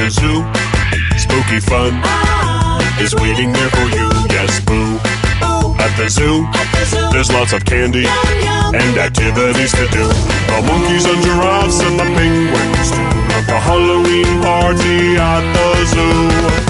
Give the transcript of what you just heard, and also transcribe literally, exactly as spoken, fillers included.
the zoo. Spooky fun is waiting there for you. Yes, boo. At the zoo, there's lots of candy and activities to do. The monkeys and giraffes and the penguins too. At the Halloween party at the zoo.